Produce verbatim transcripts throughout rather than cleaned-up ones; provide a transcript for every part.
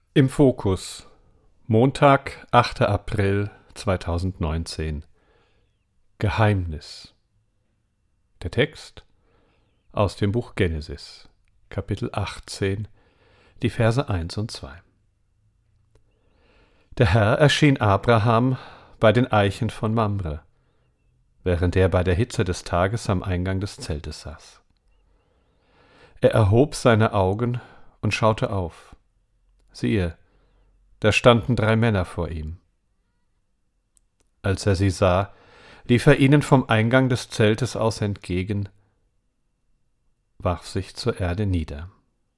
Im Fokus. Montag, achter April zweitausendneunzehn. Geheimnis. Der Text aus dem Buch Genesis, Kapitel achtzehn, die Verse eins und zwei. Der Herr erschien Abraham bei den Eichen von Mamre, während er bei der Hitze des Tages am Eingang des Zeltes saß. Er erhob seine Augen und schaute auf. Siehe, da standen drei Männer vor ihm. Als er sie sah, lief er ihnen vom Eingang des Zeltes aus entgegen, warf sich zur Erde nieder.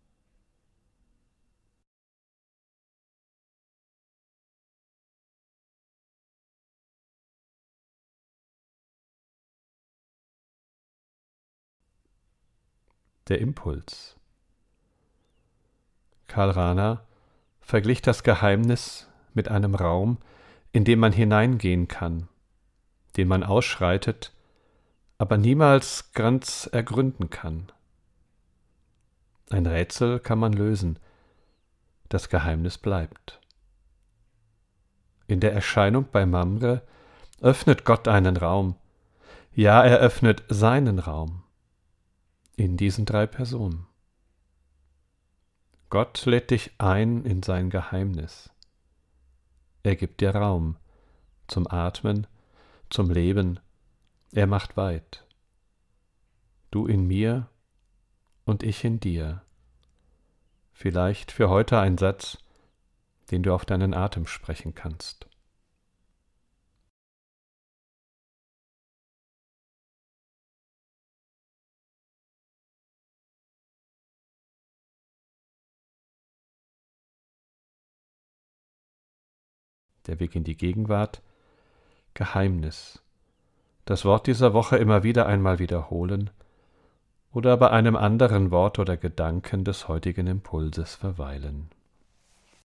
Der Impuls. Karl Rahner verglich das Geheimnis mit einem Raum, in den man hineingehen kann, den man ausschreitet, aber niemals ganz ergründen kann. Ein Rätsel kann man lösen, das Geheimnis bleibt. In der Erscheinung bei Mamre öffnet Gott einen Raum, ja, er öffnet seinen Raum in diesen drei Personen. Gott lädt dich ein in sein Geheimnis. Er gibt dir Raum zum Atmen, zum Leben. Er macht weit. Du in mir und ich in dir. Vielleicht für heute ein Satz, den du auf deinen Atem sprechen kannst. Der Weg in die Gegenwart. Geheimnis. Das Wort dieser Woche immer wieder einmal wiederholen oder bei einem anderen Wort oder Gedanken des heutigen Impulses verweilen.